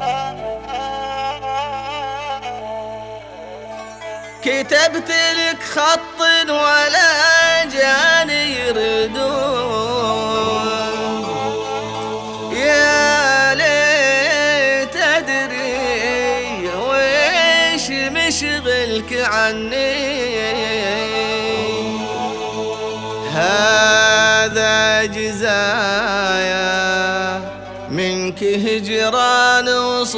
كتبت لك خط ولا جاني يردون، يا ليت أدري ويش مشغلك عني. هذا جزايا منك هجران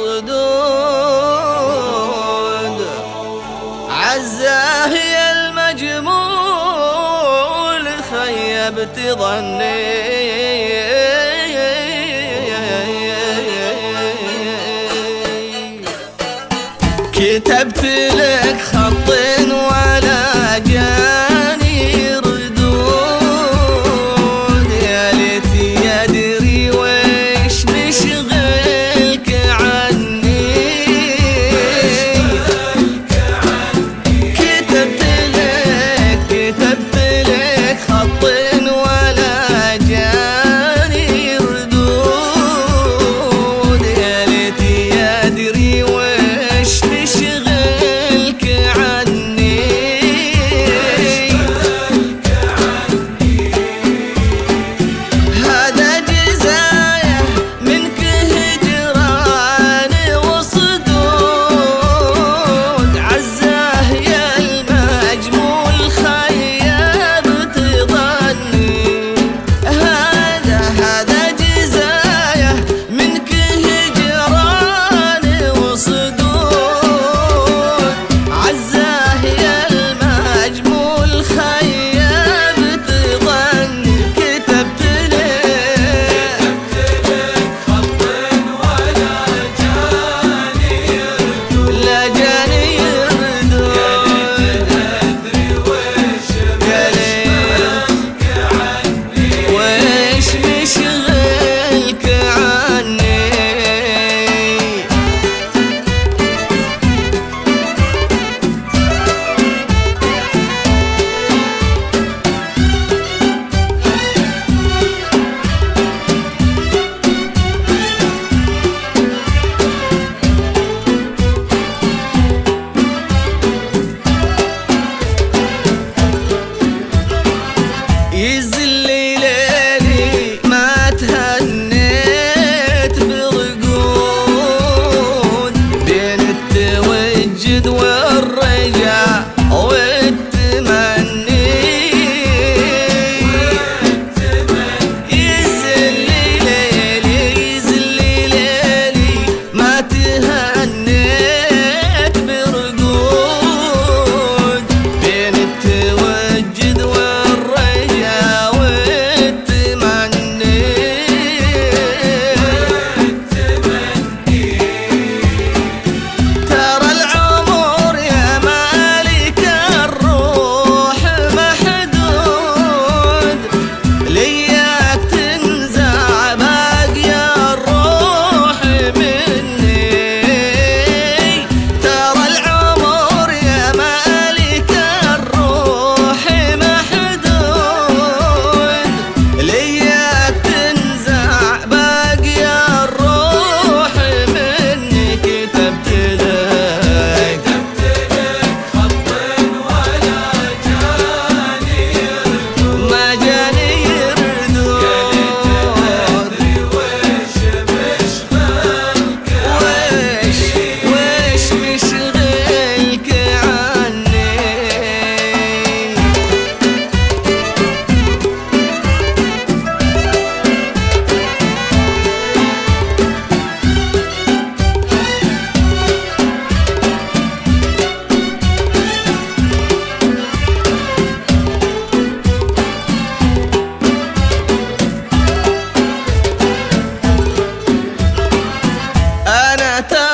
وصدود، عزاه يا المجمول خيبت ظني. كتبت لك خط ولا جاني ردود، يا ليت يدري ويش مشغلك عني. كتبت لك خط ولا جاني ردود، يا ليت يدري ويش مشغلك عني. هذا جزايا منك هجران وصدود، عزاه يا المجمول خيبت ظني. هذا جزايا منك هجران وصدود، عزاه يا المجمول خيبت ظني. كتبت لك خط ولا جاني يردون، لا جاني يردون، يا ليت عني ويش مشغلك عني. يزلي ليلي ما تهنيت برقود، بين التوجد والرجاء والتمني. يزلي ليلي ما تهنيت برقود، بين التوجد والرجاء والتمني. ترى العمر يا مالك الروح محدود، لياك تنزع باقي الروح مني. ترى العمر يا مالك الروح محدود، لياك تنزع باقي الروح مني. كتبت لك خط ولا جاني يردون، ما جاني يردون، ويش مشغلك عني. أنا